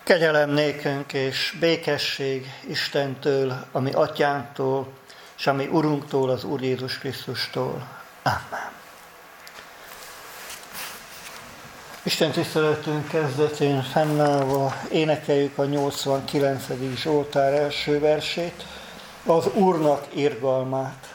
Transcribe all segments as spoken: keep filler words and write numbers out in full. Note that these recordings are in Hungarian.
Kegyelem nékünk és békesség Istentől, ami Atyánktól, és ami Urunktól, az Úr Jézus Krisztustól. Amen. Isten tiszteletünk kezdetén fennállva énekeljük a nyolcvankilencedik Zsoltár első versét, az Úrnak irgalmát.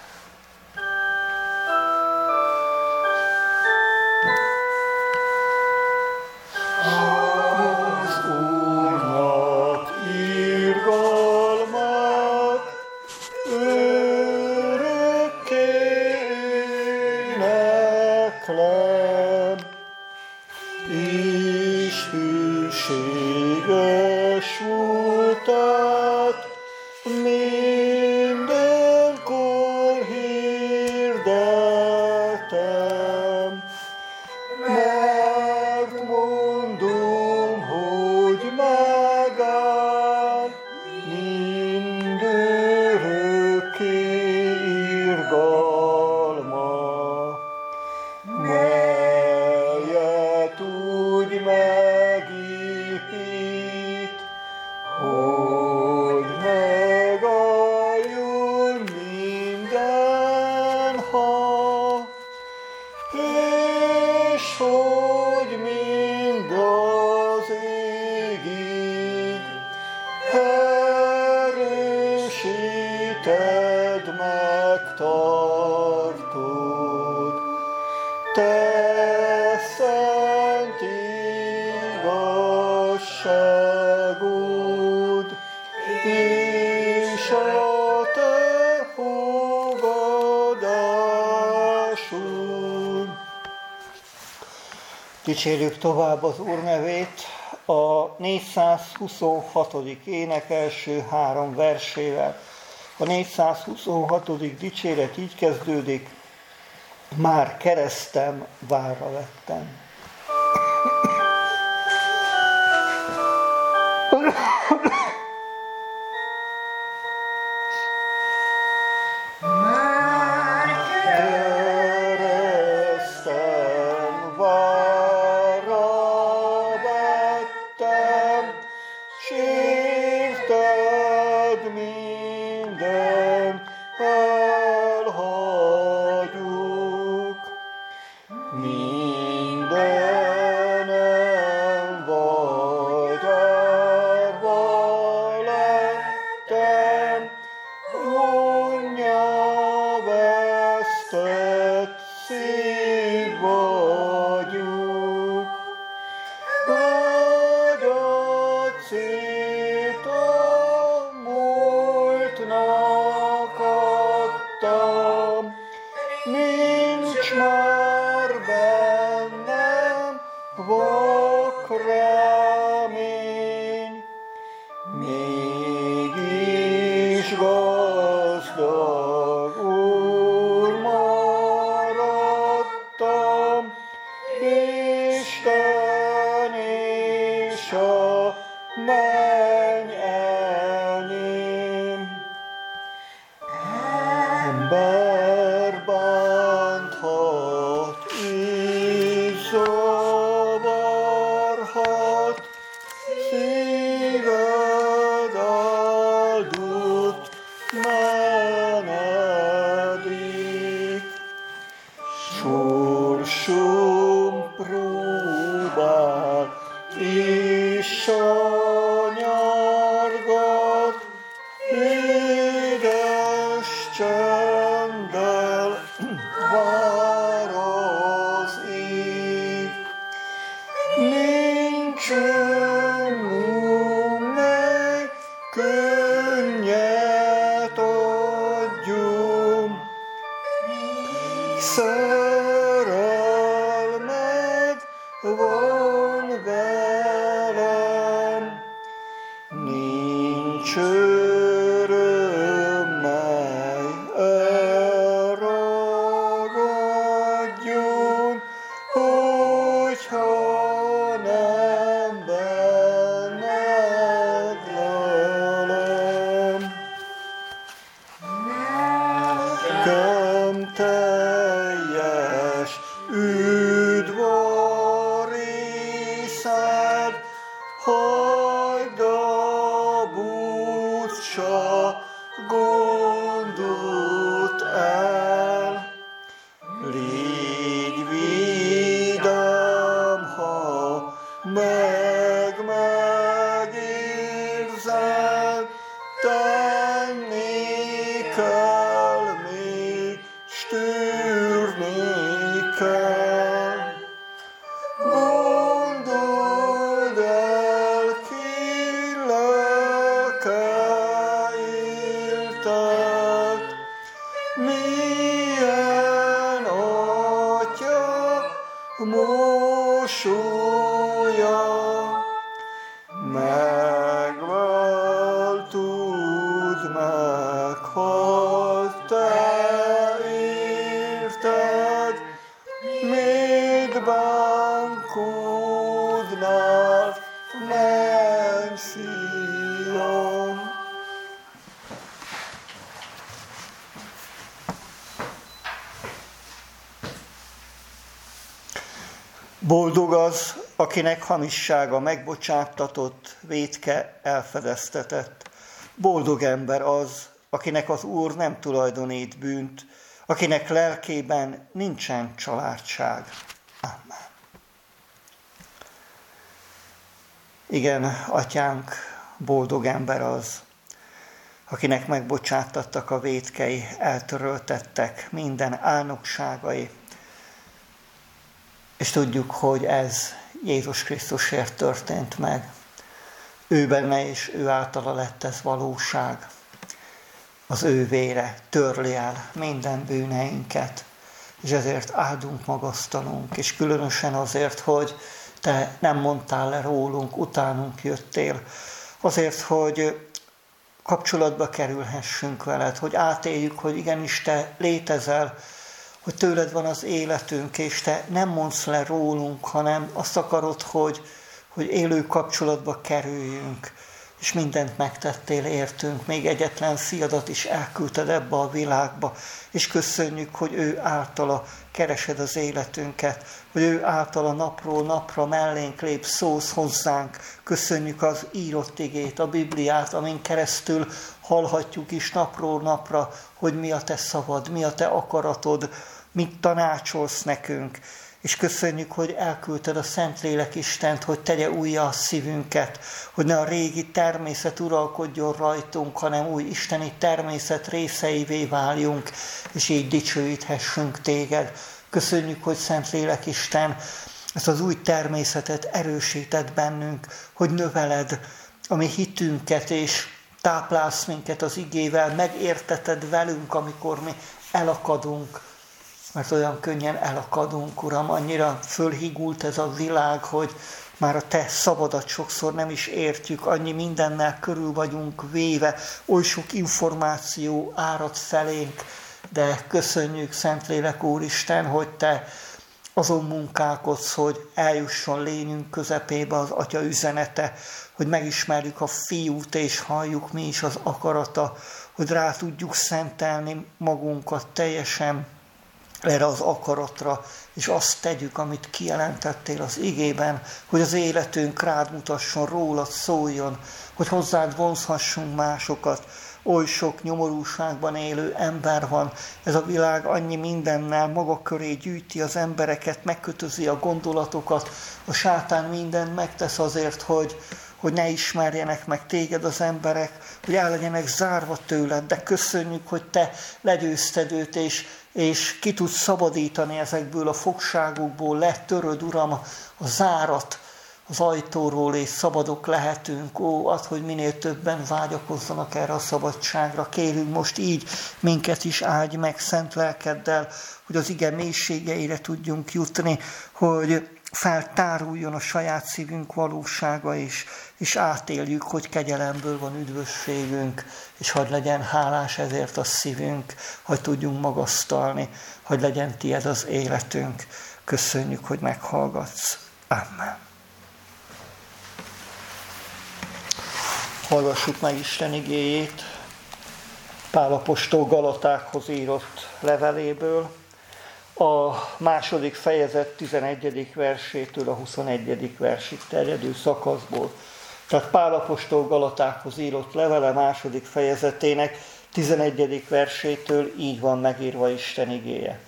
Dicsérjük tovább az Úr nevét a négyszázhuszonhatodik ének első három versével. A négyszázhuszonhatodik dicséret így kezdődik: már keresztem várra vettem. Üdvörészed, hogy csak gondot el. Légy vidám, ha meg megérzed, tenni kell még, s tűrni kell. Gondold el, ki lelke éltet, milyen Atya mosolya, megváltud, meghalt, te érted, mit bánkodnál, menj, fiam. Boldog az, akinek hamissága megbocsáttatott, vétke elfedeztetett. Boldog ember az, akinek az Úr nem tulajdonít bűnt, akinek lelkében nincsen családság. Amen. Igen, Atyánk, boldog ember az, akinek megbocsáttattak a vétkei, eltöröltettek minden álnokságai, és tudjuk, hogy ez Jézus Krisztusért történt meg. Ő benne és ő általa lett ez valóság. Az ő vére törli el minden bűneinket, és ezért áldunk, magasztalunk, és különösen azért, hogy te nem mondtál le rólunk, utánunk jöttél, azért, hogy kapcsolatba kerülhessünk veled, hogy átéljük, hogy igenis te létezel, hogy tőled van az életünk, és te nem mondsz le rólunk, hanem azt akarod, hogy, hogy élő kapcsolatba kerüljünk, és mindent megtettél értünk, még egyetlen fiadat is elküldted ebbe a világba, és köszönjük, hogy ő általa keresed az életünket, hogy ő általa napról napra mellénk lép, szólsz hozzánk. Köszönjük az írott igét, a Bibliát, amin keresztül hallhatjuk is napról napra, hogy mi a te szavad, mi a te akaratod, mit tanácsolsz nekünk. És köszönjük, hogy elküldted a Szentlélek Istent, hogy tegye újjá a szívünket, hogy ne a régi természet uralkodjon rajtunk, hanem új isteni természet részeivé váljunk, és így dicsőíthessünk téged. Köszönjük, hogy Szentlélek Isten ezt az új természetet erősíted bennünk, hogy növeled a mi hitünket, és táplálsz minket az igével, megérteted velünk, amikor mi elakadunk, mert olyan könnyen elakadunk, Uram, annyira fölhigult ez a világ, hogy már a te szabadat sokszor nem is értjük, annyi mindennel körül vagyunk véve, oly sok információ árad felénk, de köszönjük, Szentlélek Úristen, hogy te azon munkálkodsz, hogy eljusson lényünk közepébe az Atya üzenete, hogy megismerjük a Fiút, és halljuk mi is az akarata, hogy rá tudjuk szentelni magunkat teljesen erre az akaratra, és azt tegyük, amit kijelentettél az igében, hogy az életünk rád mutasson, rólad szóljon, hogy hozzád vonzhassunk másokat. Oly sok nyomorúságban élő ember van, ez a világ annyi mindennel maga köré gyűjti az embereket, megkötözi a gondolatokat, a sátán mindent megtesz azért, hogy, hogy ne ismerjenek meg téged az emberek, hogy el legyenek zárva tőled, de köszönjük, hogy te legyőzted őt, és, és ki tudsz szabadítani ezekből a fogságokból, letöröd, Uram, a zárat az ajtóról, és szabadok lehetünk. Ó, add, hogy minél többen vágyakozzanak erre a szabadságra. Kérünk most így, minket is áldj meg szent lelkeddel, hogy az ige mélységeire tudjunk jutni, hogy feltáruljon a saját szívünk valósága is, és átéljük, hogy kegyelemből van üdvösségünk, és hadd legyen hálás ezért a szívünk, hogy tudjunk magasztalni, hogy legyen tied az életünk. Köszönjük, hogy meghallgatsz. Amen. Hallgassuk meg Isten igéjét Pál apostol Galatákhoz írott leveléből, a második fejezet tizenegyedik versétől a huszonegyedik versig terjedő szakaszból. Tehát Pál apostol Galatákhoz írott levele második fejezetének tizenegyedik versétől így van megírva Isten igéje.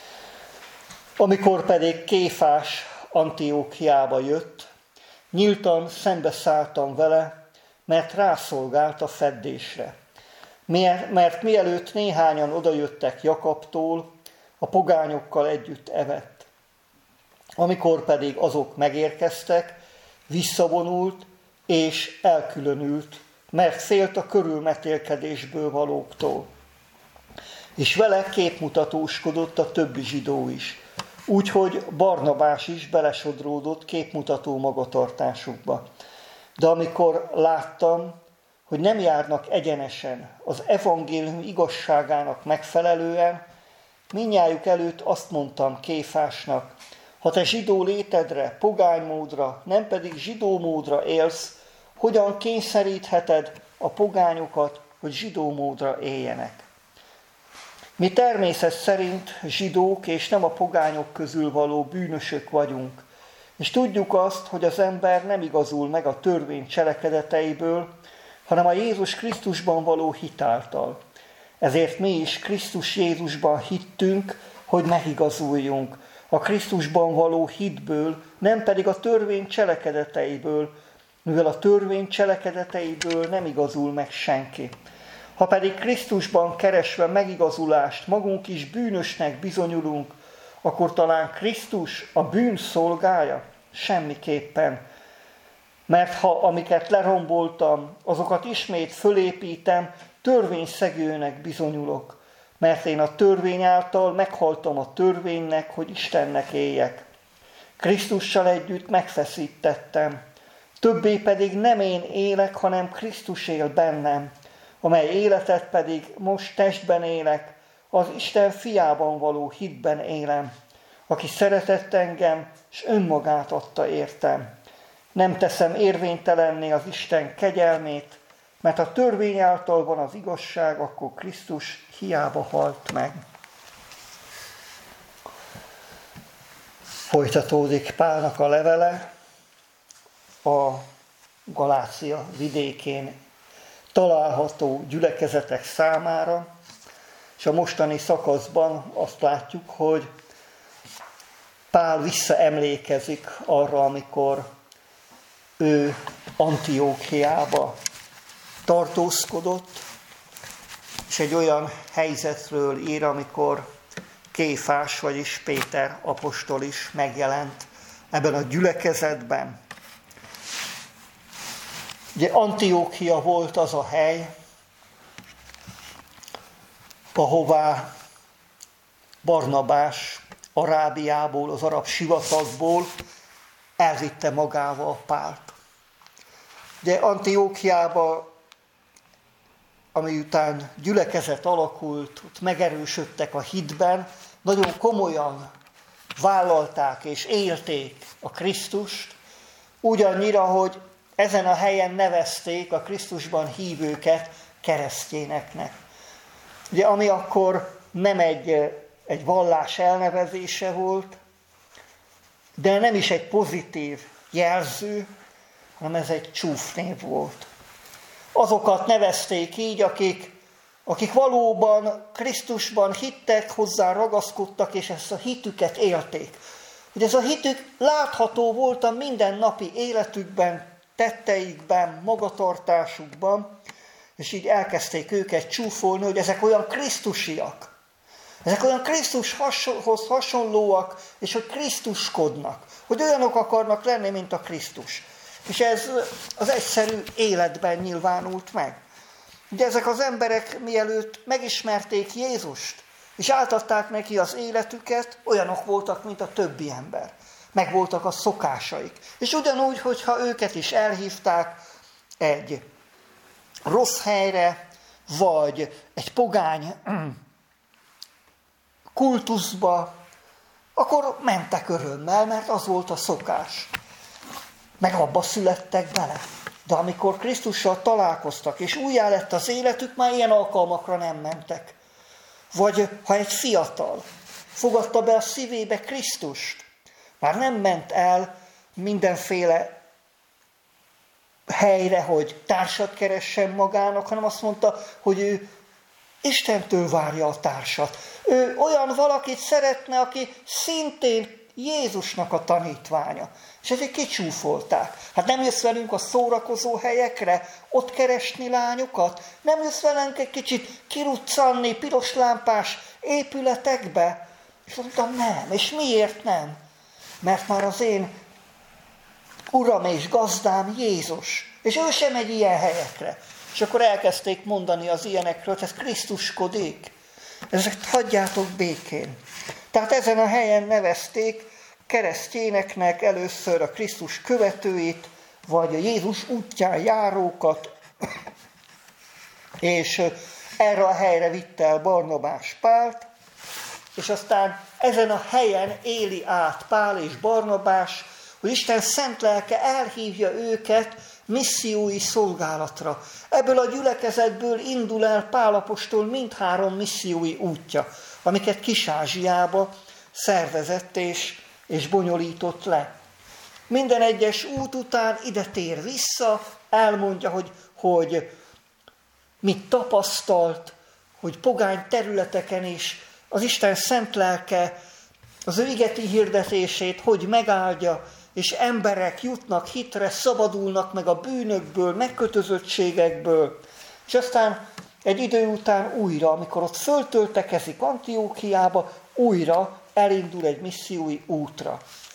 Amikor pedig Kéfás Antiókiába jött, nyíltan szembeszálltam vele, mert rászolgált a feddésre. Mert mielőtt néhányan odajöttek Jakabtól, a pogányokkal együtt evett. Amikor pedig azok megérkeztek, visszavonult és elkülönült, mert félt a körülmetélkedésből valóktól. És vele képmutatóskodott a többi zsidó is, úgyhogy Barnabás is belesodródott képmutató magatartásukba. De amikor láttam, hogy nem járnak egyenesen az evangélium igazságának megfelelően, mindnyájuk előtt azt mondtam Kéfásnak, ha te zsidó létedre, pogánymódra, nem pedig zsidó módra élsz, hogyan kényszerítheted a pogányokat, hogy zsidó módra éljenek? Mi természet szerint zsidók és nem a pogányok közül való bűnösök vagyunk, és tudjuk azt, hogy az ember nem igazul meg a törvény cselekedeteiből, hanem a Jézus Krisztusban való hit által. Ezért mi is Krisztus Jézusban hittünk, hogy megigazuljunk, a Krisztusban való hitből, nem pedig a törvény cselekedeteiből, mivel a törvény cselekedeteiből nem igazul meg senki. Ha pedig Krisztusban keresve megigazulást magunk is bűnösnek bizonyulunk, akkor talán Krisztus a bűn szolgája? Semmiképpen. Mert ha amiket leromboltam, azokat ismét fölépítem, törvényszegőnek bizonyulok. Mert én a törvény által meghaltam a törvénynek, hogy Istennek éljek. Krisztussal együtt megfeszítettem. Többé pedig nem én élek, hanem Krisztus él bennem, amely életet pedig most testben élek, az Isten fiában való hitben élem, aki szeretett engem, és önmagát adta értem. Nem teszem érvénytelenné az Isten kegyelmét, mert a törvény által van az igazság, akkor Krisztus hiába halt meg. Folytatódik Pálnak a levele a Galácia vidékén található gyülekezetek számára, és a mostani szakaszban azt látjuk, hogy Pál visszaemlékezik arra, amikor ő Antiókiába tartózkodott, és egy olyan helyzetről ír, amikor Kéfás, vagyis Péter apostol is megjelent ebben a gyülekezetben. Ugye Antiókia volt az a hely, ahová Barnabás Arábiából, az arab sivatagból elvitte magával a Pált. Ugye Antiókiába, ami után gyülekezet alakult, ott megerősödtek a hitben, nagyon komolyan vállalták és élték a Krisztust, ugyannyira, hogy ezen a helyen nevezték a Krisztusban hívőket keresztényeknek. Ugye, ami akkor nem egy, egy vallás elnevezése volt, de nem is egy pozitív jelző, hanem ez egy csúfnév volt. Azokat nevezték így, akik, akik valóban Krisztusban hittek, hozzá ragaszkodtak, és ezt a hitüket élték. Hogy ez a hitük látható volt a mindennapi életükben, tetteikben, magatartásukban, és így elkezdték őket csúfolni, hogy ezek olyan krisztusiak. Ezek olyan Krisztushoz hasonlóak, és hogy krisztuskodnak. Hogy olyanok akarnak lenni, mint a Krisztus. És ez az egyszerű életben nyilvánult meg. Ugye ezek az emberek mielőtt megismerték Jézust, és átadták neki az életüket, olyanok voltak, mint a többi ember. Meg voltak a szokásaik. És ugyanúgy, hogyha őket is elhívták egy rossz helyre, vagy egy pogány kultuszba, akkor mentek örömmel, mert az volt a szokás. Meg abba születtek bele. De amikor Krisztussal találkoztak, és újjá lett az életük, már ilyen alkalmakra nem mentek. Vagy ha egy fiatal fogadta be a szívébe Krisztust, már nem ment el mindenféle helyre, hogy társat keressen magának, hanem azt mondta, hogy ő Istentől várja a társat. Ő olyan valakit szeretne, aki szintén Jézusnak a tanítványa. És ezért kicsúfolták. Hát nem jössz velünk a szórakozó helyekre, ott keresni lányokat? Nem jössz velünk egy kicsit kiruccanni piros lámpás épületekbe? És mondtam, nem. És miért nem? Mert már az én Uram és gazdám Jézus. És ő sem megy ilyen helyekre. És akkor elkezdték mondani az ilyenekről, hogy ez Krisztuskodik. Ezeket hagyjátok békén. Tehát ezen a helyen nevezték keresztényeknek először a Krisztus követőit, vagy a Jézus útján járókat, és erre a helyre vitte el Barnabás Pált, és aztán ezen a helyen éli át Pál és Barnabás, hogy Isten szent lelke elhívja őket missziói szolgálatra. Ebből a gyülekezetből indul el Pál apostol mindhárom missziói útja, amiket Kis-Ázsiába szervezett és, és bonyolított le. Minden egyes út után ide tér vissza, elmondja, hogy, hogy mit tapasztalt, hogy pogány területeken is az Isten szent lelke az ő igeti hirdetését, hogy megáldja, és emberek jutnak hitre, szabadulnak meg a bűnökből, megkötözöttségekből. És aztán egy idő után újra, amikor ott föltöltekezik Antiókiába, újra elindul egy missziói útra.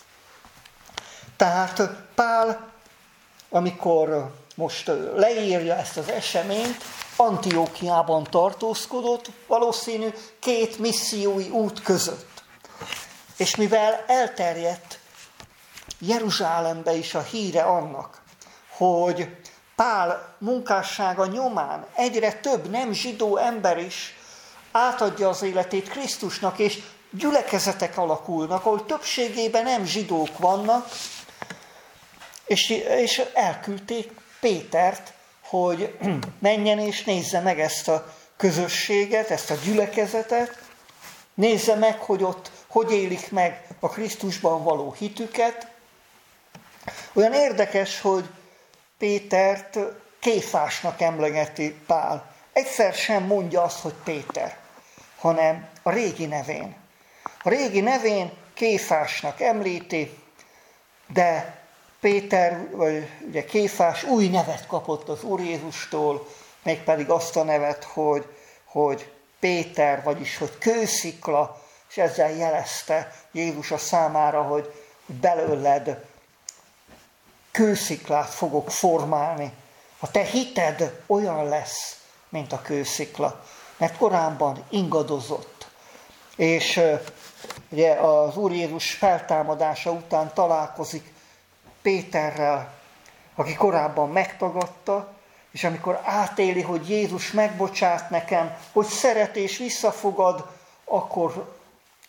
Tehát Pál, amikor most leírja ezt az eseményt, Antiókiában tartózkodott, valószínű két missziói út között. És mivel elterjedt Jeruzsálembe is a híre annak, hogy Pál munkássága nyomán egyre több nem zsidó ember is átadja az életét Krisztusnak, és gyülekezetek alakulnak, ahol többségében nem zsidók vannak, és, és elküldték Pétert, hogy menjen és nézze meg ezt a közösséget, ezt a gyülekezetet, nézze meg, hogy ott hogy élik meg a Krisztusban való hitüket. Olyan érdekes, hogy Pétert Kéfásnak emlegeti Pál. Egyszer sem mondja azt, hogy Péter, hanem a régi nevén. A régi nevén Kéfásnak említi, de Péter, vagy ugye Kéfás új nevet kapott az Úr Jézustól, mégpedig azt a nevet, hogy, hogy Péter, vagyis hogy kőszikla, és ezzel jelezte Jézus a számára, hogy belőled kősziklát fogok formálni. A te hited olyan lesz, mint a kőszikla, mert korábban ingadozott. És ugye az Úr Jézus feltámadása után találkozik Péterrel, aki korábban megtagadta, és amikor átéli, hogy Jézus megbocsát nekem, hogy szeret és visszafogad, akkor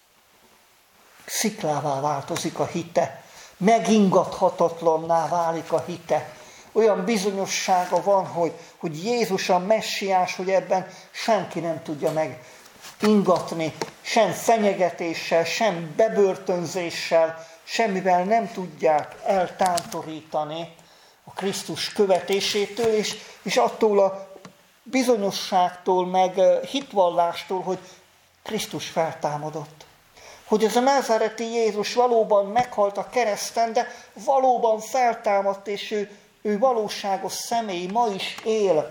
sziklává változik a hite, megingathatatlanná válik a hite. Olyan bizonyossága van, hogy, hogy Jézus a messiás, hogy ebben senki nem tudja megingatni, sem fenyegetéssel, sem bebörtönzéssel, semmivel nem tudják eltántorítani a Krisztus követésétől, és, és attól a bizonyosságtól, meg hitvallástól, hogy Krisztus feltámadott. Hogy ez a názáreti Jézus valóban meghalt a kereszten, de valóban feltámadt, és ő, ő valóságos személy, ma is él.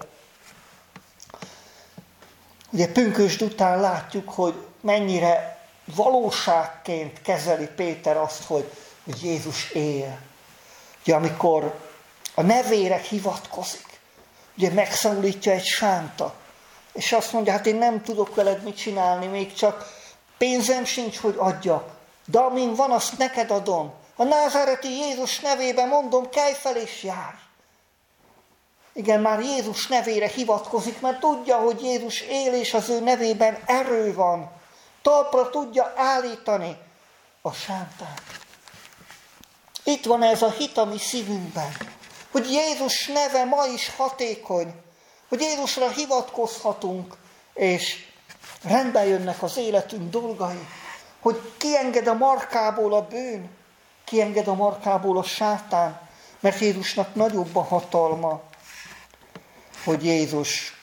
Ugye pünkösd után látjuk, hogy mennyire valóságként kezeli Péter azt, hogy, hogy Jézus él. Ugye amikor a nevére hivatkozik, ugye megszólítja egy sánta, és azt mondja, hát én nem tudok veled mit csinálni, még csak pénzem sincs, hogy adjak, de amin van, azt neked adom. A názáreti Jézus nevében mondom, kelj fel és járj. Igen, már Jézus nevére hivatkozik, mert tudja, hogy Jézus él, és az ő nevében erő van. Talpra tudja állítani a sántát. Itt van ez a hit a mi szívünkben, hogy Jézus neve ma is hatékony, hogy Jézusra hivatkozhatunk, és rendbe jönnek az életünk dolgai, hogy kienged a markából a bűn, kienged a markából a sátán, Mert Jézusnak nagyobb a hatalma, hogy Jézus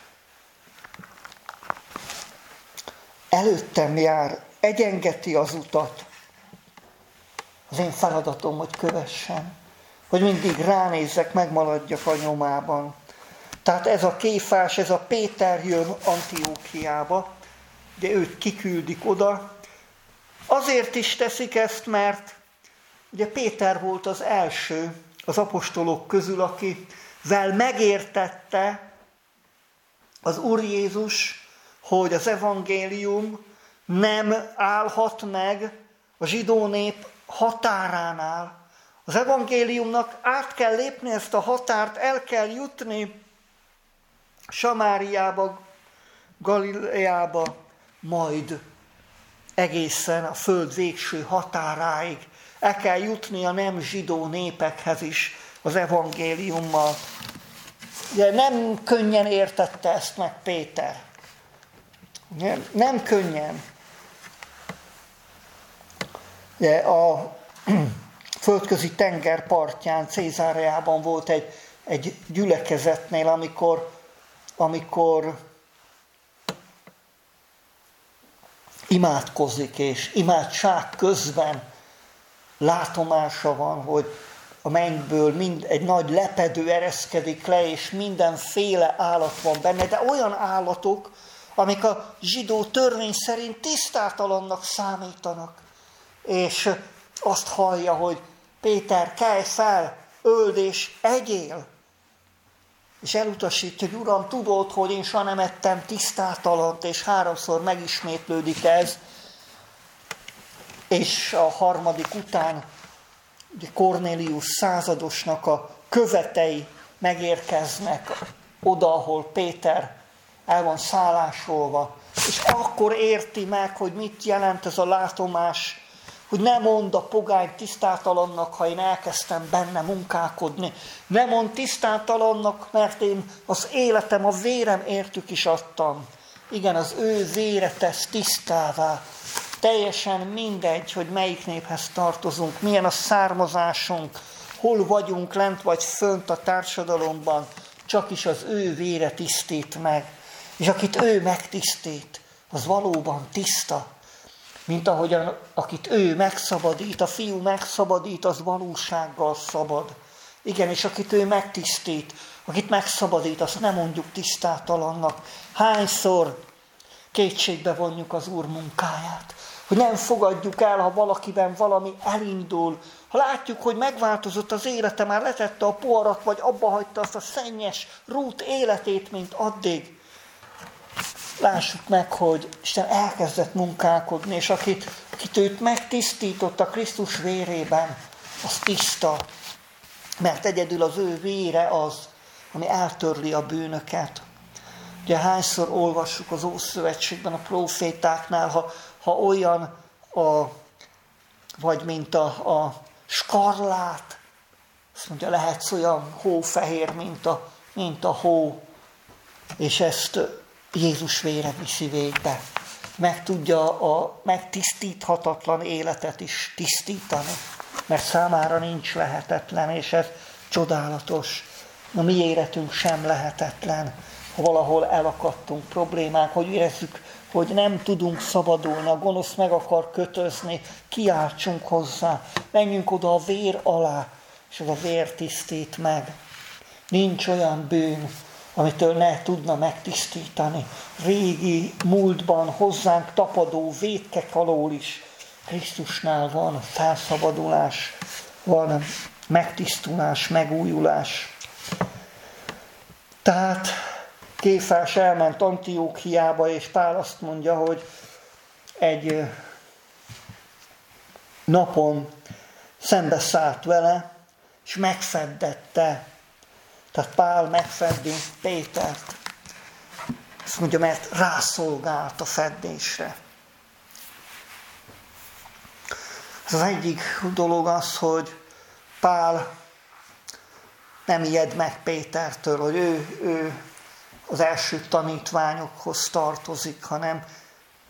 előttem jár, egyengeti az utat. Az én feladatom, hogy kövessen, hogy mindig ránézzek, megmaradjak a nyomában. Tehát ez a Kéfás, ez a Péter jön Antiókiába, de őt kiküldik oda. Azért is teszik ezt, mert ugye Péter volt az első az apostolok közül, akivel megértette az Úr Jézus, hogy az evangélium nem állhat meg a zsidó nép határánál. Az evangéliumnak át kell lépni ezt a határt, el kell jutni Samáriába, Galileába, majd egészen a föld végső határáig. El kell jutni a nem zsidó népekhez is az evangéliummal. Ugye nem könnyen értette ezt meg Péter. Ugye, nem könnyen. Ugye, a földközi tenger partján, Cézáreában volt egy, egy gyülekezetnél, amikor, amikor imádkozik, és imádság közben látomása van, hogy a mennyből mind egy nagy lepedő ereszkedik le, és mindenféle állat van benne, de olyan állatok, amik a zsidó törvény szerint tisztátalannak számítanak. És azt hallja, hogy Péter, kelj fel, öld és egyél. És elutasítja, hogy Uram, tudod, hogy én soha nem ettem tisztátalant, és háromszor megismétlődik ez. És a harmadik után ugye Kornélius századosnak a követei megérkeznek oda, ahol Péter el van szállásolva. És akkor érti meg, hogy mit jelent ez a látomás, hogy nem mond a pogány tisztátalannak, ha én elkezdtem benne munkálkodni. Nem mond tisztátalannak, mert én az életem, a vérem értük is adtam. Igen, az ő vére tesz tisztává. Teljesen mindegy, hogy melyik néphez tartozunk, milyen a származásunk, hol vagyunk lent vagy fönt a társadalomban, csak is az ő vére tisztít meg. És akit ő megtisztít, az valóban tiszta. Mint ahogyan, akit ő megszabadít, a fiú megszabadít, az valósággal szabad. Igen, és akit ő megtisztít, akit megszabadít, azt nem mondjuk tisztátalannak. Hányszor kétségbe vonjuk az Úr munkáját, hogy nem fogadjuk el, ha valakiben valami elindul. Ha látjuk, hogy megváltozott az élete, már letette a poharat, vagy abba hagyta azt a szennyes rút életét, mint addig. Lássuk meg, hogy Isten elkezdett munkálkodni, és akit, akit őt megtisztította Krisztus vérében, az tiszta. Mert egyedül az ő vére az, ami eltörli a bűnöket. Ugye hányszor olvassuk az Ószövetségben, a prófétáknál, ha, ha olyan, a, vagy mint a, a skarlát, azt mondja, lehetsz olyan hófehér, mint a, mint a hó, és ezt Jézus vére viszi végbe. Meg tudja a megtisztíthatatlan életet is tisztítani, mert számára nincs lehetetlen, és ez csodálatos. A mi életünk sem lehetetlen, ha valahol elakadtunk, problémák, hogy érezzük, hogy nem tudunk szabadulni, a gonosz meg akar kötözni, kiáltsunk hozzá, menjünk oda a vér alá, és az a vér tisztít meg. Nincs olyan bűn, amitől ne tudna megtisztítani. Régi múltban hozzánk tapadó vétkek alól is Krisztusnál van felszabadulás, van megtisztulás, megújulás. Tehát Kéfás elment Antiókiába, és Pál azt mondja, hogy egy napon szembeszállt vele, és megfeddette. Tehát Pál megfeddi Pétert. Azt mondja, mert rászolgált a feddésre. Az egyik dolog az, hogy Pál nem ijed meg Pétertől, hogy ő, ő az első tanítványokhoz tartozik, hanem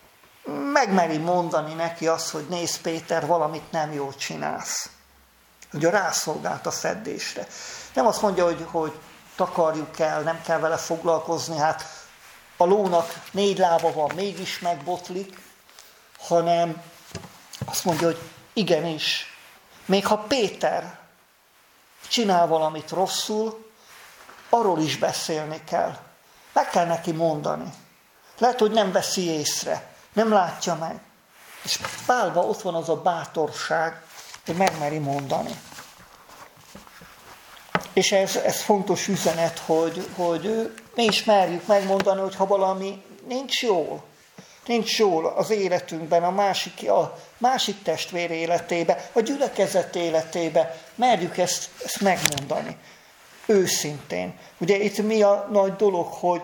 megmeri mondani neki azt, hogy nézd Péter, valamit nem jól csinálsz. Ugye rászolgált a feddésre. Nem azt mondja, hogy, hogy takarjuk el, nem kell vele foglalkozni, hát a lónak négy lába van, mégis megbotlik, hanem azt mondja, hogy igenis, még ha Péter csinál valamit rosszul, arról is beszélni kell. Meg kell neki mondani. Lehet, hogy nem veszi észre, nem látja meg. És Pálban ott van az a bátorság, hogy megmeri mondani. És ez, ez fontos üzenet, hogy, hogy mi is merjük megmondani, hogy ha valami nincs jól, nincs jól az életünkben, a másik, a másik testvér életébe, a gyülekezet életébe, merjük ezt, ezt megmondani. Őszintén. Ugye itt mi a nagy dolog, hogy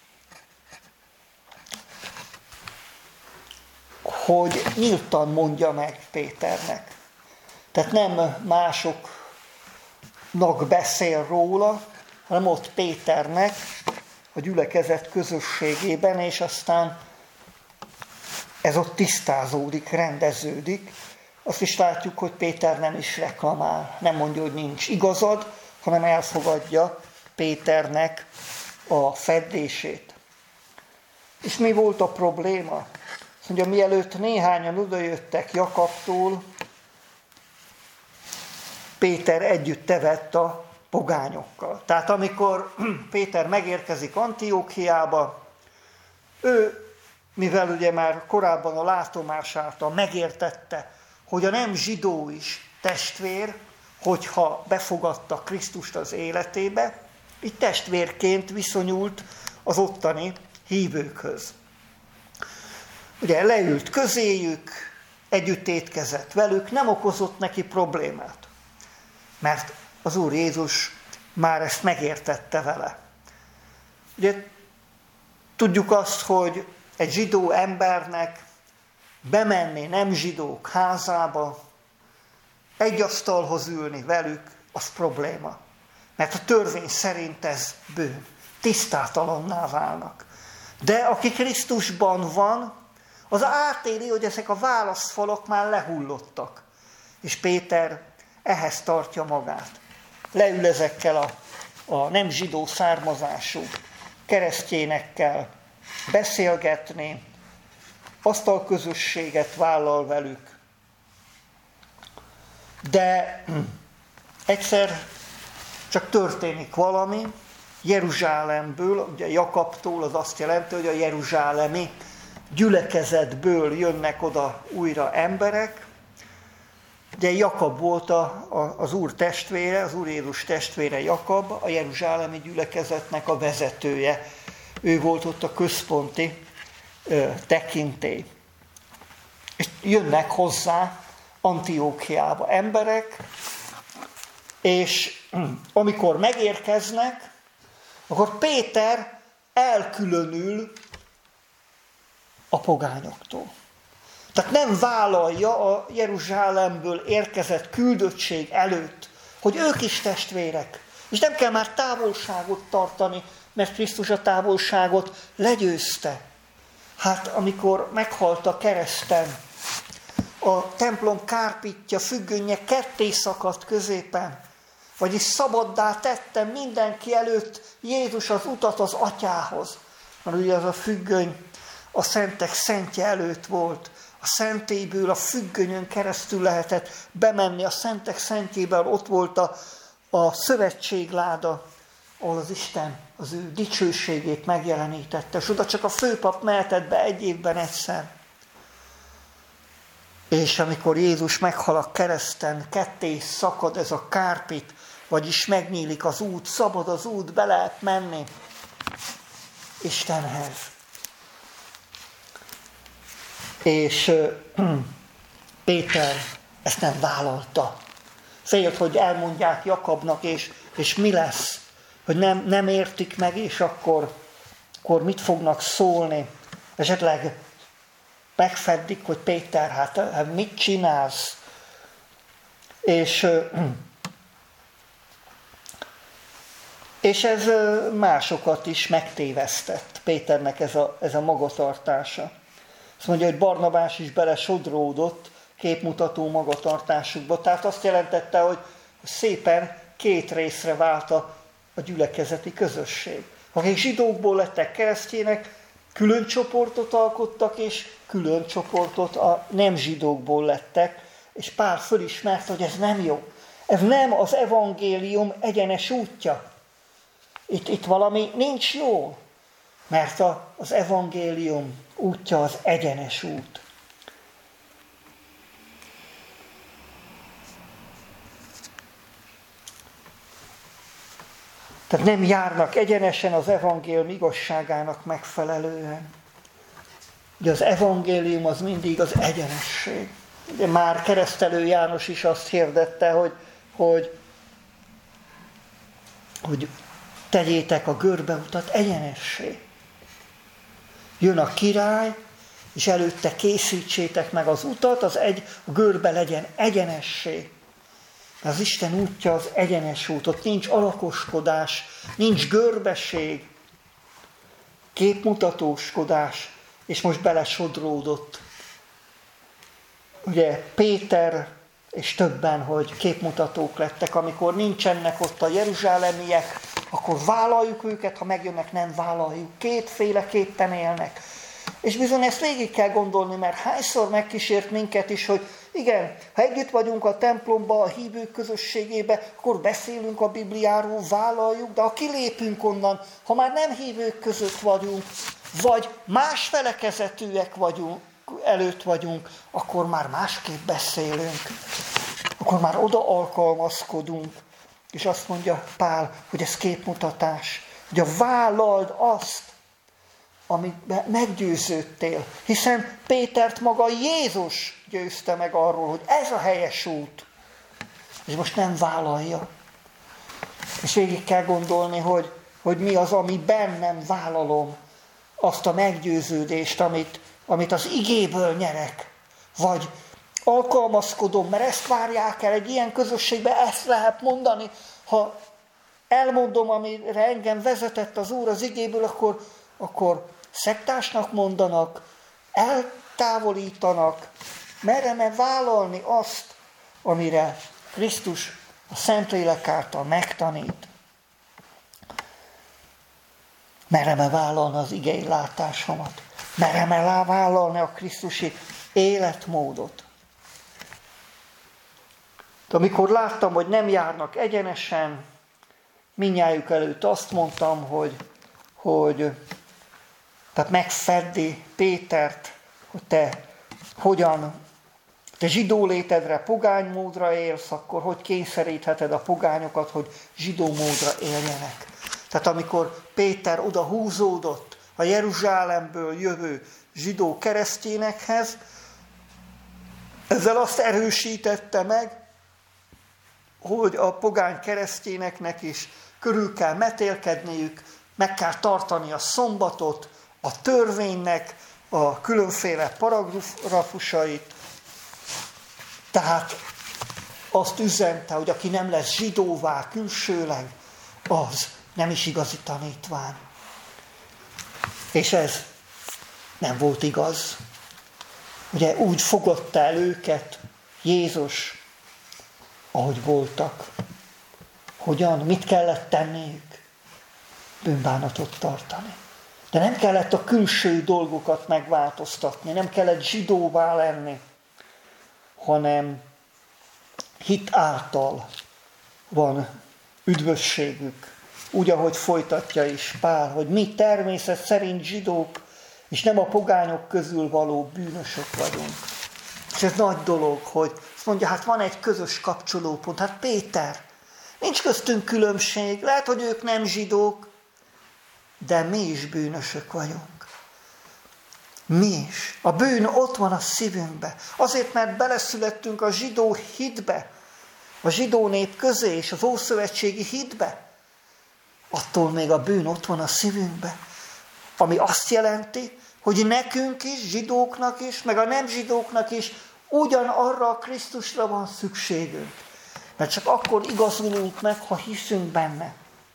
hogy nyíltan mondja meg Péternek. Tehát nem másoknak beszél róla, hanem ott Péternek, a gyülekezet közösségében, és aztán ez ott tisztázódik, rendeződik. Azt is látjuk, hogy Péter nem is reklamál, nem mondja, hogy nincs igazad, hanem elfogadja Péternek a feddését. És mi volt a probléma? Azt mondja, mielőtt néhányan odajöttek Jakabtól, Péter együtt tevett a pogányokkal. Tehát amikor Péter megérkezik Antiókiába, ő, mivel ugye már korábban a látomás által megértette, hogy a nem zsidó is testvér, hogyha befogadta Krisztust az életébe, így testvérként viszonyult az ottani hívőkhöz. Ugye leült közéjük, együtt étkezett velük, nem okozott neki problémát, mert az Úr Jézus már ezt megértette vele. Ugye tudjuk azt, hogy egy zsidó embernek bemenni nem zsidók házába, egy asztalhoz ülni velük, az probléma. Mert a törvény szerint ez bűn. Tisztátalanná válnak. De aki Krisztusban van, az átéli, hogy ezek a válaszfalak már lehullottak. És Péter ehhez tartja magát. Leül ezekkel a, a nem zsidó származású keresztényekkel beszélgetni, asztalközösséget vállal velük. De egyszer csak történik valami, Jeruzsálemből, ugye Jakabtól az azt jelenti, hogy a jeruzsálemi gyülekezetből jönnek oda újra emberek. Ugye Jakab volt a, a, az Úr testvére, az Úr Jézus testvére Jakab, a jeruzsálemi gyülekezetnek a vezetője. Ő volt ott a központi ö, tekintély. És jönnek hozzá Antiókiába emberek, és amikor megérkeznek, akkor Péter elkülönül a pogányoktól. Tehát nem vállalja a Jeruzsálemből érkezett küldöttség előtt, hogy ők is testvérek, és nem kell már távolságot tartani, mert Krisztus a távolságot legyőzte. Hát amikor meghalt a kereszten, a templom kárpitja, függönye ketté szakadt középen, vagyis szabaddá tette mindenki előtt Jézus az utat az atyához. Mert ugye az a függöny a szentek szentje előtt volt. A szentélyből, a függönyön keresztül lehetett bemenni a szentek szentjében, ott volt a, a szövetségláda, ahol az Isten az ő dicsőségét megjelenítette, és oda csak a főpap mehetett be egy évben egyszer. És amikor Jézus meghal a kereszten, ketté szakad ez a kárpit, vagyis megnyílik az út, szabad az út, be lehet menni Istenhez. És Péter ezt nem vállalta. Félt, hogy elmondják Jakabnak, és, és mi lesz, hogy nem, nem értik meg, és akkor, akkor mit fognak szólni. Esetleg megfeddik, hogy Péter, hát, hát mit csinálsz? És, és ez másokat is megtévesztett, Péternek ez a, ez a magatartása. Azt mondja, hogy Barnabás is bele sodródott képmutató magatartásukba. Tehát azt jelentette, hogy szépen két részre vált a, a gyülekezeti közösség. Akik zsidókból lettek keresztjének, külön csoportot alkottak, és külön csoportot a nem zsidókból lettek, és Pál fölismerte, hogy ez nem jó. Ez nem az evangélium egyenes útja. Itt, itt valami nincs jó, mert a, az evangélium útja az egyenes út. Tehát nem járnak egyenesen az evangélium igazságának megfelelően. Ugye az evangélium az mindig az egyenesség. Ugye már Keresztelő János is azt hirdette, hogy, hogy, hogy tegyétek a görbeutat egyenessé. Jön a király, és előtte készítsétek meg az utat, az egy, a görbe legyen egyenessé. Az Isten útja az egyenes út, ott nincs alakoskodás, nincs görbesség, képmutatóskodás, és most belesodródott. Ugye Péter és többen, hogy képmutatók lettek, amikor nincsenek ott a jeruzsálemiek, akkor vállaljuk őket, ha megjönnek, nem vállaljuk. Kétféleképpen élnek. És bizony ezt végig kell gondolni, mert hányszor megkísért minket is, hogy igen, ha együtt vagyunk a templomba, a hívők közösségébe, akkor beszélünk a Bibliáról, vállaljuk, de ha kilépünk onnan, ha már nem hívők között vagyunk, vagy más felekezetűek vagyunk, előtt vagyunk, akkor már másképp beszélünk. Akkor már oda alkalmazkodunk. És azt mondja Pál, hogy ez képmutatás. Hogy a vállald azt, amit meggyőződtél. Hiszen Pétert maga Jézus győzte meg arról, hogy ez a helyes út. És most nem vállalja. És végig kell gondolni, hogy, hogy mi az, ami bennem vállalom azt a meggyőződést, amit, amit az igéből nyerek. Vagy alkalmazkodom, mert ezt várják el egy ilyen közösségben, ezt lehet mondani. Ha elmondom, amire engem vezetett az Úr az igéből, akkor, akkor szektásnak mondanak, eltávolítanak. Merem-e vállalni azt, amire Krisztus a Szentlélek által megtanít? Merem-e vállalni az igei látásomat? Merem-e vállalni a krisztusi életmódot? De amikor láttam, hogy nem járnak egyenesen, mindnyájuk előtt azt mondtam, hogy, hogy tehát megfeddi Pétert, hogy te hogyan, te zsidó létedre pogány módra élsz, akkor hogy kényszerítheted a pogányokat, hogy zsidó módra éljenek. Tehát amikor Péter oda húzódott a Jeruzsálemből jövő zsidó keresztényekhez, ezzel azt erősítette meg, hogy a pogány keresztényeknek is körül kell metélkedniük, meg kell tartani a szombatot, a törvénynek a különféle paragrafusait. Tehát azt üzente, hogy aki nem lesz zsidóvá külsőleg, az nem is igazi tanítvány. És ez nem volt igaz. Ugye úgy fogadta el őket Jézus, ahogy voltak. Hogyan? Mit kellett tenniük? Bűnbánatot tartani. De nem kellett a külső dolgokat megváltoztatni, nem kellett zsidóvá lenni, hanem hit által van üdvösségük. Úgy, ahogy folytatja is Pál, hogy mi természet szerint zsidók, és nem a pogányok közül való bűnösök vagyunk. És ez nagy dolog, hogy azt mondja, hát van egy közös kapcsolópont. Hát Péter, nincs köztünk különbség, lehet, hogy ők nem zsidók, de mi is bűnösök vagyunk. Mi is. A bűn ott van a szívünkben. Azért, mert beleszülettünk a zsidó hitbe, a zsidó nép közé és az ószövetségi hitbe. Attól még a bűn ott van a szívünkben. Ami azt jelenti, hogy nekünk is, zsidóknak is, meg a nem zsidóknak is ugyanarra a Krisztusra van szükségünk. Mert csak akkor igazulunk meg, ha hiszünk benne.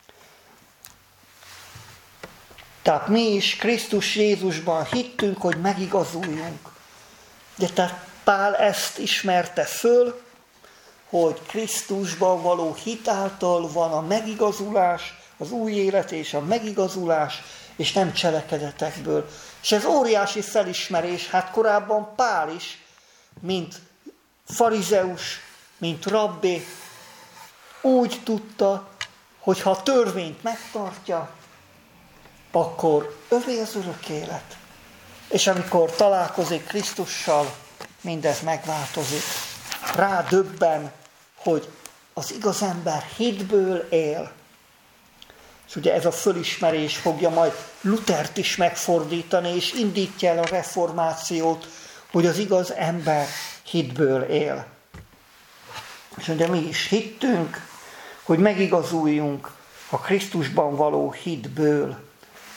Tehát mi is Krisztus Jézusban hittünk, hogy megigazuljunk. De tehát Pál ezt ismerte föl, hogy Krisztusban való hit által van a megigazulás, az új élet és a megigazulás, és nem cselekedetekből. És ez óriási felismerés, hát korábban Pál is, mint farizeus, mint rabbi, úgy tudta, hogy ha a törvényt megtartja, akkor övé az örök élet. És amikor találkozik Krisztussal, mindez megváltozik. Rádöbben, hogy az igaz ember hitből él. És ugye ez a fölismerés fogja majd Luthert is megfordítani, és indítja el a reformációt, hogy az igaz ember hitből él. És ugye mi is hittünk, hogy megigazuljunk a Krisztusban való hitből.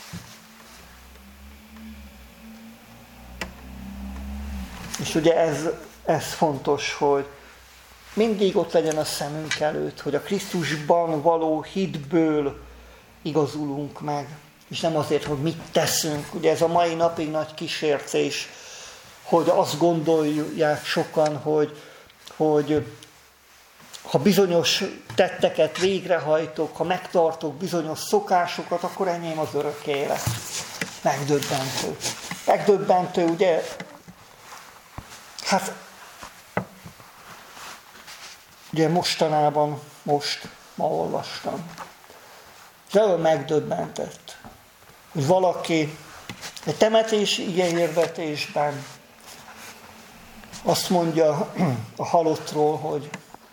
És ugye ez, ez fontos, hogy mindig ott legyen a szemünk előtt, hogy a Krisztusban való hitből igazulunk meg. És nem azért, hogy mit teszünk. Ugye ez a mai napig nagy kísértés, hogy azt gondolják sokan, hogy, hogy ha bizonyos tetteket végrehajtok, ha megtartok bizonyos szokásokat, akkor enyém az örök élet. Megdöbbentő. Megdöbbentő, ugye? Hát, ugye mostanában, most, ma olvastam. És nagyon megdöbbentett, hogy valaki egy temetési igehirdetésben azt mondja a halottról, hogy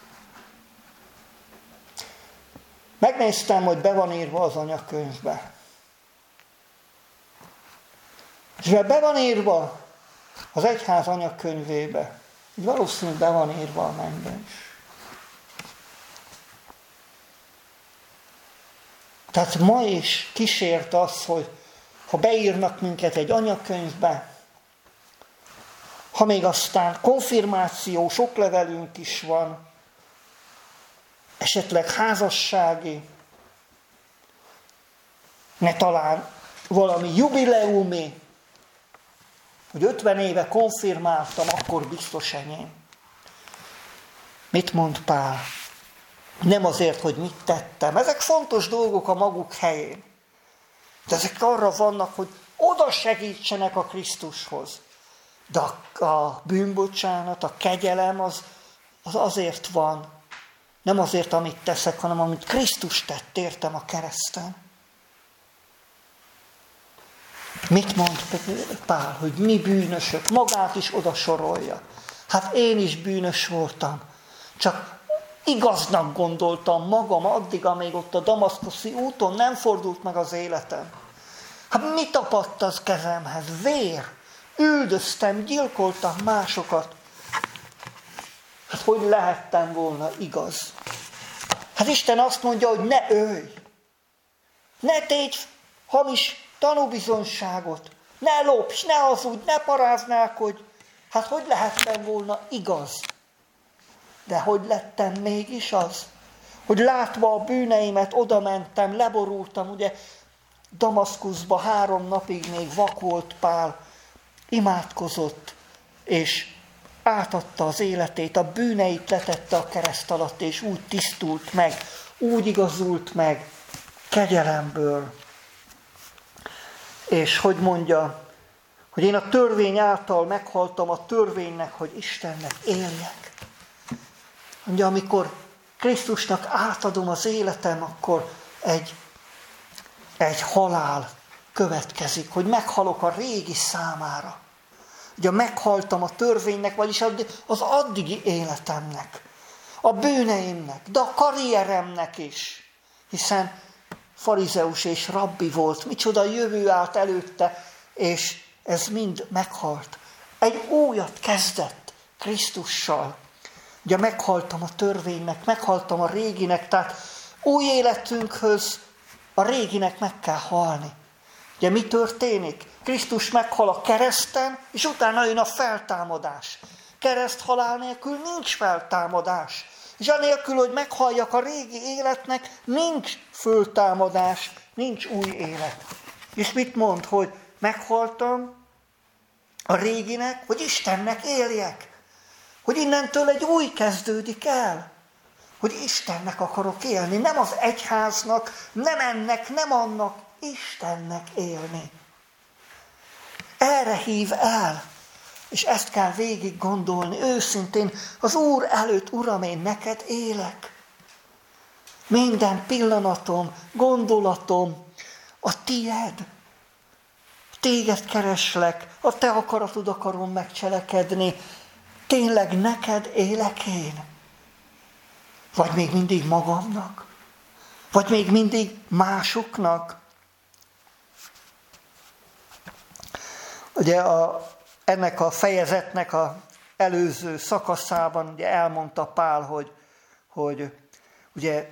megnéztem, hogy be van írva az anyakönyvbe. És mert be van írva az egyház anyakönyvébe, így valószínűleg be van írva a mennyben is. Tehát ma is kísért az, hogy ha beírnak minket egy anyakönyvbe, ha még aztán konfirmációs oklevelünk is van, esetleg házassági, ne talán valami jubileumi, hogy ötven éve konfirmáltam, akkor biztos enyém. Mit mond Pál? Nem azért, hogy mit tettem. Ezek fontos dolgok a maguk helyén. De ezek arra vannak, hogy oda segítsenek a Krisztushoz. De a, a bűnbocsánat, a kegyelem az, az azért van. Nem azért, amit teszek, hanem amit Krisztus tett, értem a kereszten. Mit mond Pál, hogy mi bűnösök? Magát is oda sorolja. Hát én is bűnös voltam. Csak igaznak gondoltam magam addig, amíg ott a damaszkuszi úton nem fordult meg az életem. Hát mi tapadt az kezemhez? Vér. Üldöztem, gyilkoltam másokat. Hát hogy lehettem volna igaz? Hát Isten azt mondja, hogy ne ölj. Ne tégy hamis tanúbizonyságot. Ne lopj, ne hazudj, ne paráználkodj. Hát hogy lehettem volna igaz? De hogy lettem mégis az? Hogy látva a bűneimet oda mentem, leborultam, ugye Damaszkuszba három napig még vak volt Pál, imádkozott, és átadta az életét, a bűneit letette a kereszt alatt, és úgy tisztult meg, úgy igazult meg, kegyelemből. És hogy mondja, hogy én a törvény által meghaltam a törvénynek, hogy Istennek éljek. Mondja, amikor Krisztusnak átadom az életem, akkor egy, egy halál következik, hogy meghalok a régi számára. Ugye meghaltam a törvénynek, vagyis az addigi életemnek, a bűneimnek, de a karrieremnek is. Hiszen farizeus és rabbi volt, micsoda jövő állt előtte, és ez mind meghalt. Egy újat kezdett Krisztussal. Ugye meghaltam a törvénynek, meghaltam a réginek, tehát új életünkhöz a réginek meg kell halni. Ugye mi történik? Krisztus meghal a kereszten, és utána jön a feltámadás. Kereszthalál nélkül nincs feltámadás. És anélkül, hogy meghalljak a régi életnek, nincs föltámadás, nincs új élet. És mit mond, hogy meghaltam a réginek, hogy Istennek éljek. Hogy innentől egy új kezdődik el. hogy Istennek akarok élni, nem az egyháznak, nem ennek, nem annak, Istennek élni. Erre hív el, és ezt kell végig gondolni, őszintén, az Úr előtt, Uram, én neked élek. Minden pillanatom, gondolatom a tied. Téged kereslek, a te akaratod akarom megcselekedni. Tényleg neked élek én? Vagy még mindig magamnak? Vagy még mindig másoknak? Ugye a, ennek a fejezetnek az előző szakaszában ugye elmondta Pál, hogy, hogy ugye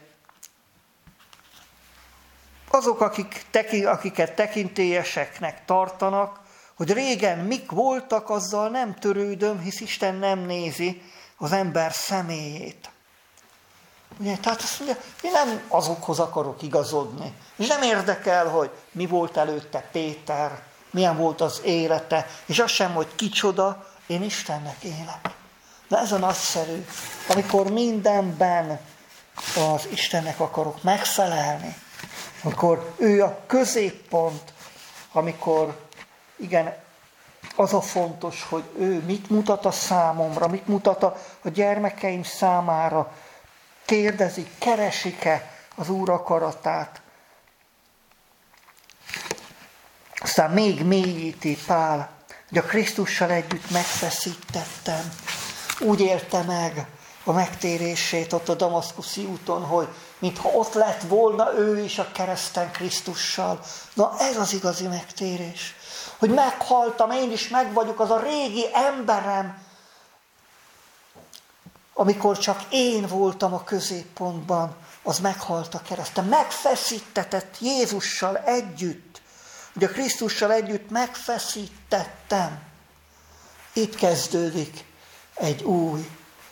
azok, akik, akiket tekintélyeseknek tartanak, hogy régen mik voltak, azzal nem törődöm, hisz Isten nem nézi az ember személyét. Ugye, tehát azt mondja, én nem azokhoz akarok igazodni. És nem érdekel, hogy mi volt előtte Péter, milyen volt az élete, és az sem, hogy kicsoda, én Istennek élek. De ez a nagyszerű, amikor mindenben az Istennek akarok megfelelni, amikor ő a középpont, amikor igen, az a fontos, hogy ő mit mutat a számomra, mit mutat a, a gyermekeim számára, kérdezik, keresik-e az Úr akaratát. Aztán még mélyíti Pál, hogy a Krisztussal együtt megfeszítettem. Úgy élte meg a megtérését ott a damaszkuszi úton, hogy mintha ott lett volna ő is a kereszten Krisztussal. Na ez az igazi megtérés. Hogy meghaltam, én is meg vagyok, az a régi emberem, amikor csak én voltam a középpontban, az meghalt a kereszten. Megfeszítetett Jézussal együtt. Ugye a Krisztussal együtt megfeszítettem. Itt kezdődik egy új.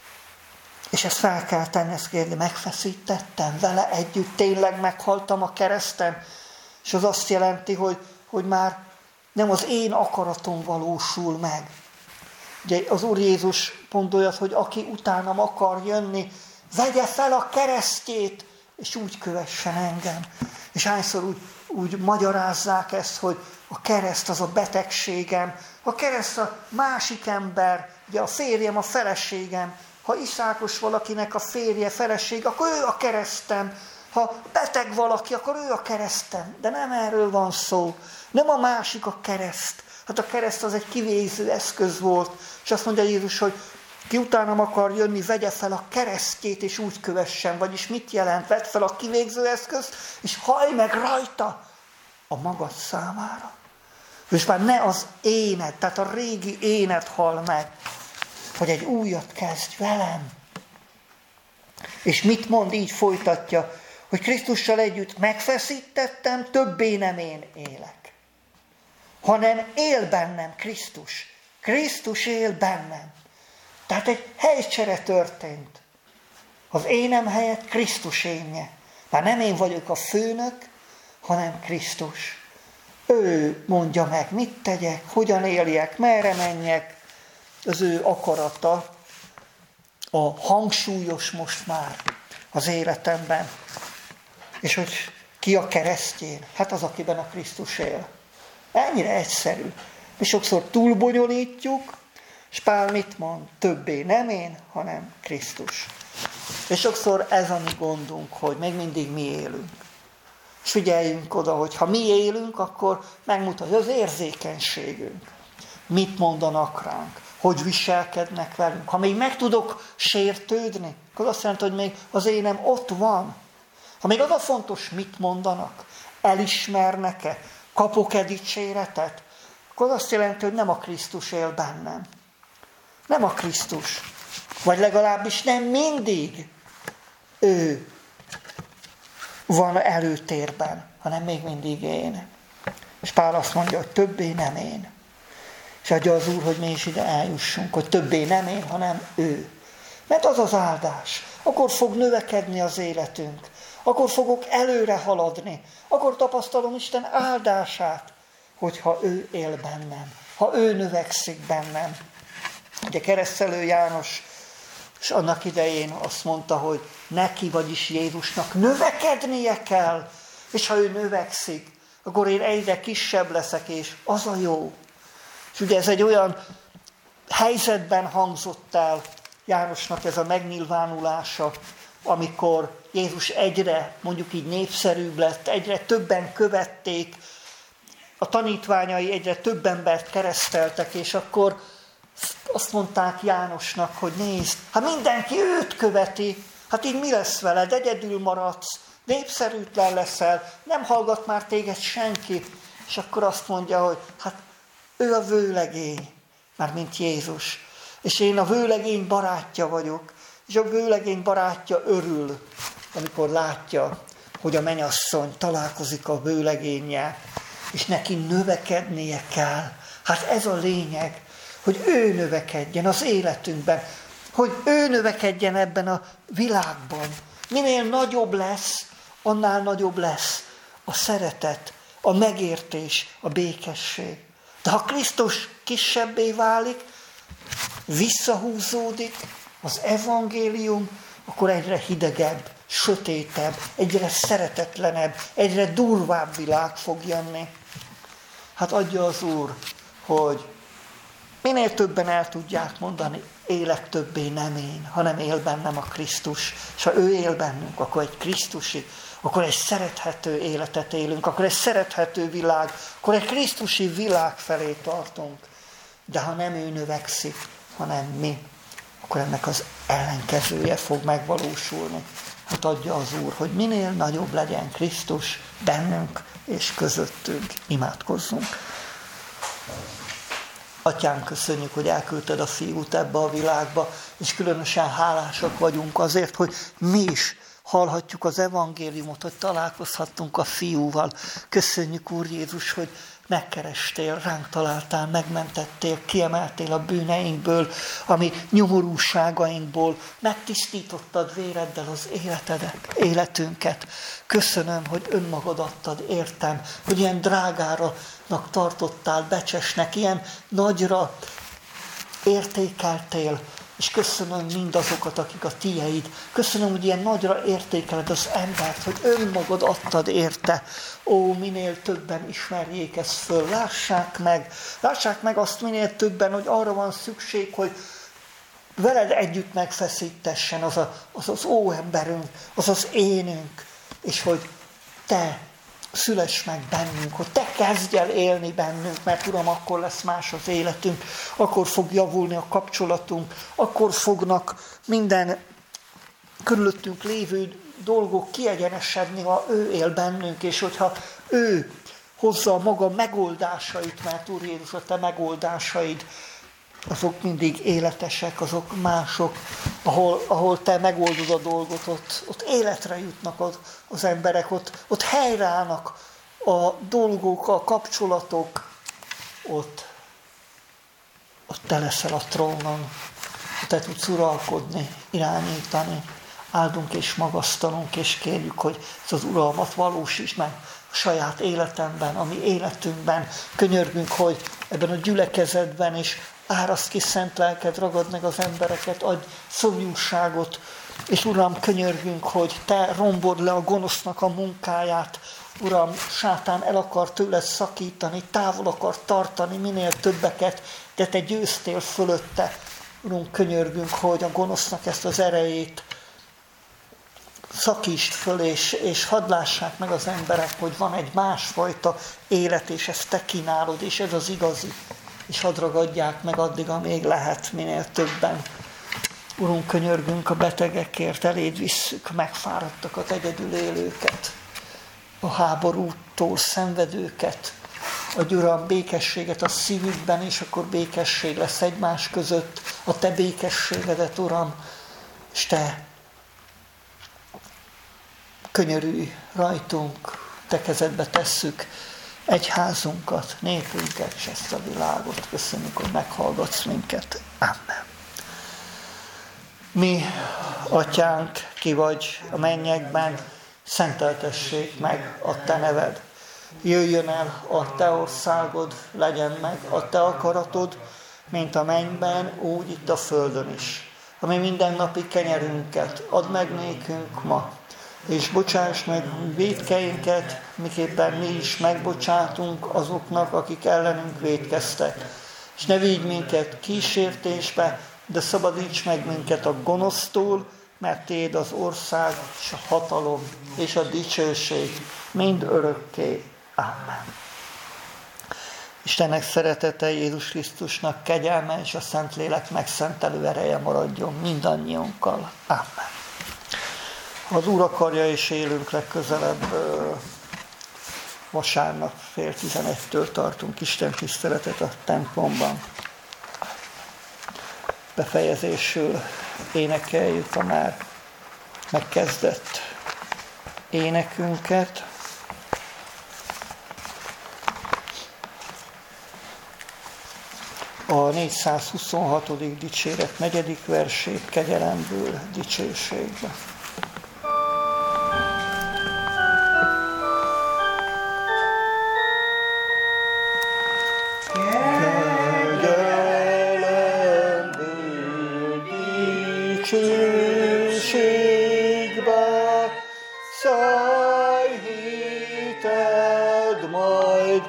És ezt fel kell tenni, ezt kérni, megfeszítettem vele együtt, tényleg meghaltam a kereszten. És az azt jelenti, hogy, hogy már nem az én akaratom valósul meg. Ugye az Úr Jézus pont olyat, hogy aki utánam akar jönni, vegye fel a keresztjét, és úgy kövessen engem. És hányszor úgy, úgy magyarázzák ezt, hogy a kereszt az a betegségem, a kereszt a másik ember, ugye a férjem, a feleségem. Ha iszákos valakinek a férje, feleség, akkor ő a keresztem. Ha beteg valaki, akkor ő a keresztem. De nem erről van szó. Nem a másik a kereszt. Hát a kereszt az egy kivégző eszköz volt. És azt mondja Jézus, hogy ki utánam akar jönni, vegye fel a keresztjét, és úgy kövessen. Vagyis mit jelent? Vedd fel a kivégző eszközt, és hajj meg rajta a magad számára. És már ne az éned, tehát a régi éned hal meg, hogy egy újat kezdj velem. És mit mond, így folytatja, hogy Krisztussal együtt megfeszítettem, többé nem én élek, hanem él bennem Krisztus. Krisztus él bennem. Tehát egy helycsere történt. Az énem helyett Krisztus énje. Már nem én vagyok a főnök, hanem Krisztus. Ő mondja meg, mit tegyek, hogyan éljek, merre menjek. Az ő akarata a hangsúlyos most már az életemben. És hogy ki a keresztjén? Hát az, akiben a Krisztus él. Ennyire egyszerű. Mi sokszor túlbonyolítjuk, és Pál mit mond? Többé nem én, hanem Krisztus. És sokszor ez a mi gondunk, hogy még mindig mi élünk. És figyeljünk oda, hogy ha mi élünk, akkor megmutatja az érzékenységünk. Mit mondanak ránk? Hogy viselkednek velünk? Ha még meg tudok sértődni, akkor azt jelenti, hogy még az énem ott van. Ha még az a fontos, mit mondanak, elismernek-e, kapok-e dicséretet, akkor azt jelenti, hogy nem a Krisztus él bennem. Nem a Krisztus. Vagy legalábbis nem mindig ő van előtérben, hanem még mindig én. És Pál azt mondja, hogy többé nem én. És adja az Úr, hogy mi is ide eljussunk, hogy többé nem én, hanem ő. Mert az az áldás. Akkor fog növekedni az életünk. Akkor fogok előre haladni. Akkor tapasztalom Isten áldását, hogyha ő él bennem. Ha ő növekszik bennem. Ugye Keresztelő János És annak idején azt mondta, hogy neki, vagyis Jézusnak növekednie kell, és ha ő növekszik, akkor én egyre kisebb leszek, és az a jó. És ugye ez egy olyan helyzetben hangzott el Jánosnak ez a megnyilvánulása, amikor Jézus egyre, mondjuk így népszerűbb lett, egyre többen követték, a tanítványai egyre több embert kereszteltek, és akkor azt mondták Jánosnak, hogy nézd, hát mindenki őt követi, hát így mi lesz veled, egyedül maradsz, népszerűtlen leszel, nem hallgat már téged senki. És akkor azt mondja, hogy hát ő a vőlegény, már mint Jézus. És én a vőlegény barátja vagyok, és a vőlegény barátja örül, amikor látja, hogy a mennyasszony találkozik a vőlegénnyel, és neki növekednie kell. Hát ez a lényeg, hogy ő növekedjen az életünkben, hogy ő növekedjen ebben a világban. Minél nagyobb lesz, annál nagyobb lesz a szeretet, a megértés, a békesség. De ha Krisztus kisebbé válik, visszahúzódik az evangélium, akkor egyre hidegebb, sötétebb, egyre szeretetlenebb, egyre durvább világ fog jönni. Hát adja az Úr, hogy minél többen el tudják mondani, élek többé nem én, hanem él bennem a Krisztus. És ha ő él bennünk, akkor egy krisztusi, akkor egy szerethető életet élünk, akkor egy szerethető világ, akkor egy krisztusi világ felé tartunk. De ha nem ő növekszik, hanem mi, akkor ennek az ellenkezője fog megvalósulni. Hát adja az Úr, hogy minél nagyobb legyen Krisztus bennünk és közöttünk. Imádkozzunk. Atyánk, köszönjük, hogy elküldted a Fiút ebbe a világba, és különösen hálásak vagyunk azért, hogy mi is hallhatjuk az evangéliumot, hogy találkozhattunk a Fiúval. Köszönjük, Úr Jézus, hogy megkerestél, ránk találtál, megmentettél, kiemeltél a bűneinkből, ami nyomorúságainkból, megtisztítottad véreddel az életedet, életünket. Köszönöm, hogy önmagad adtad, értem, hogy ilyen drágáranak tartottál, becsesnek, ilyen nagyra értékeltél, és köszönöm mindazokat, akik a tieid. Köszönöm, hogy ilyen nagyra értékeled az embert, hogy önmagad adtad érte. Ó, minél többen ismerjék ezt föl. Lássák meg, lássák meg azt minél többen, hogy arra van szükség, hogy veled együtt megfeszítessen az a, az, az óemberünk, az az énünk, és hogy te szüless meg bennünk, hogy te kezdj el élni bennünk, mert Uram, akkor lesz más az életünk, akkor fog javulni a kapcsolatunk, akkor fognak minden körülöttünk lévő dolgok kiegyenesedni, ha ő él bennünk, és hogyha ő hozza a maga megoldásait, mert Úr Jézus, a te megoldásaid, azok mindig életesek, azok mások, ahol, ahol te megoldod a dolgot, ott, ott életre jutnak az, az emberek, ott, ott helyreállnak a dolgok, a kapcsolatok, ott, ott te leszel a trónon, te tudsz uralkodni, irányítani. Áldunk és magasztalunk, és kérjük, hogy ez az uralmat valósítsd meg a saját életemben, a mi életünkben. Könyörgünk, hogy ebben a gyülekezetben is áraszt ki szent lelked, ragad meg az embereket, adj szomjúságot, és Uram, könyörgünk, hogy te rombod le a gonosznak a munkáját. Uram, sátán el akar tőled szakítani, távol akar tartani minél többeket, de te győztél fölötte. Uram, könyörgünk, hogy a gonosznak ezt az erejét szakítsd föl, és, és hadd lássák meg az emberek, hogy van egy másfajta élet, és ezt te kínálod, és ez az igazi. És hadd ragadják meg addig, amíg lehet, minél többen. Urunk, könyörgünk a betegekért, eléd visszük megfáradtakat, egyedül élőket, a háborútól szenvedőket. Adj, Uram, békességet a szívükben, és akkor békesség lesz egymás között, a te békességedet, Uram, és te könyörülj rajtunk, te kezedbe tesszük egyházunkat, népünket, és ezt a világot. Köszönjük, hogy meghallgatsz minket. Amen. Mi, Atyánk, ki vagy a mennyekben, szenteltessék meg a te neved. Jöjjön el a te országod, legyen meg a te akaratod, mint a mennyben, úgy itt a földön is. ami mindennapi kenyerünket add meg nékünk ma, és bocsáss meg vétkeinket, miképpen mi is megbocsátunk azoknak, akik ellenünk vétkeztek. És ne vigy minket kísértésbe, de szabadíts meg minket a gonosztól, mert Téd az ország, és a hatalom, és a dicsőség mind örökké. Amen. Istennek szeretete, Jézus Krisztusnak kegyelme, és a Szentlélek megszentelő ereje maradjon mindannyiunkkal. Amen. Ha az Úr akarja, és élünk legközelebb, vasárnap fél tizenegytől tartunk Isten tiszteletet a templomban. Befejezésül énekeljük a már megkezdett énekünket. A négyszázhuszonhatodik dicséret negyedik versét, kegyelemből dicsőségbe. Dicsőségbe szállj, hited majd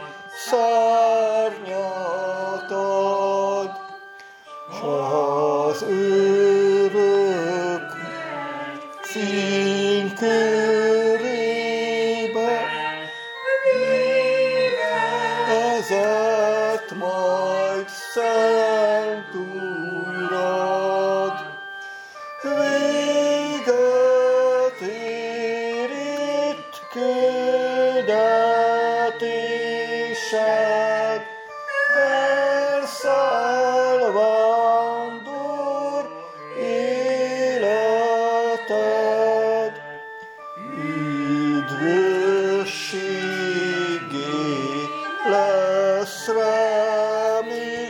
szárnyat ad, s az örök színkörébe vezet majd szent Úrad. Véget ér itt küldetésed, elszáll vándor életed. Üdvösségé lesz remény,